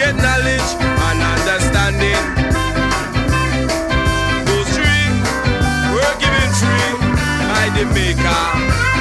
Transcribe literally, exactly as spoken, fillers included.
get knowledge and understanding. Those three were given free by the Maker.